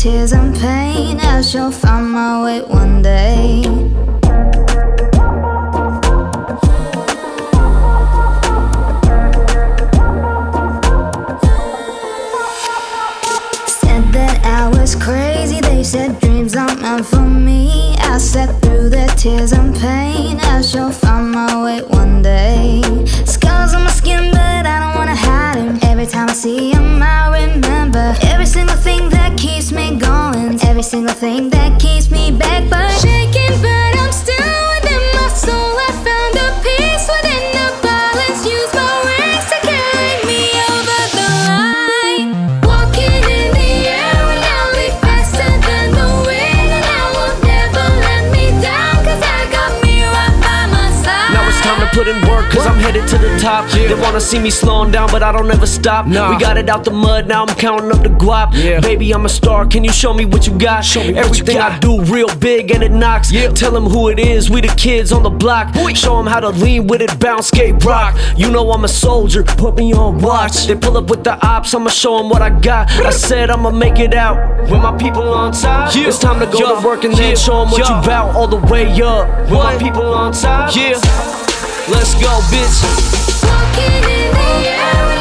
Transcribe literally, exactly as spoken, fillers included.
tears and pain, I shall find my way one day. Said that I was crazy, they said dreams aren't meant for me. I said through the tears and pain, I shall find my way one day. Scars on my skin, but I don't wanna hide them. Every time I see them, I remember every single thing that keeps me going, every single thing that keeps me back, but shaking, but I'm still within my soul. I found a peace within the balance. Use my wings to carry me over the line. Walking in the air and I'll be faster than the wind, and I will never let me down, cause I got me right by my side. Now it's time to put in work, cause I'm headed to the top. Yeah. They wanna see me slowing down, but I don't ever stop. Nah. We got it out the mud, now I'm counting up the guap. Yeah. Baby, I'm a star, can you show me what you got? Show me everything I do real big and it knocks. Yeah. Tell them who it is, we the kids on the block. Boy. Show them how to lean with it, bounce, skate, rock. You know I'm a soldier, put me on watch. They pull up with the ops, I'ma show them what I got. I said I'ma make it out with my people on top. Yeah. It's time to go yeah. to work and then yeah. show them what yeah. you bout all the way up. With what? My people on top. Yeah. Let's go, bitch. Walking in the air.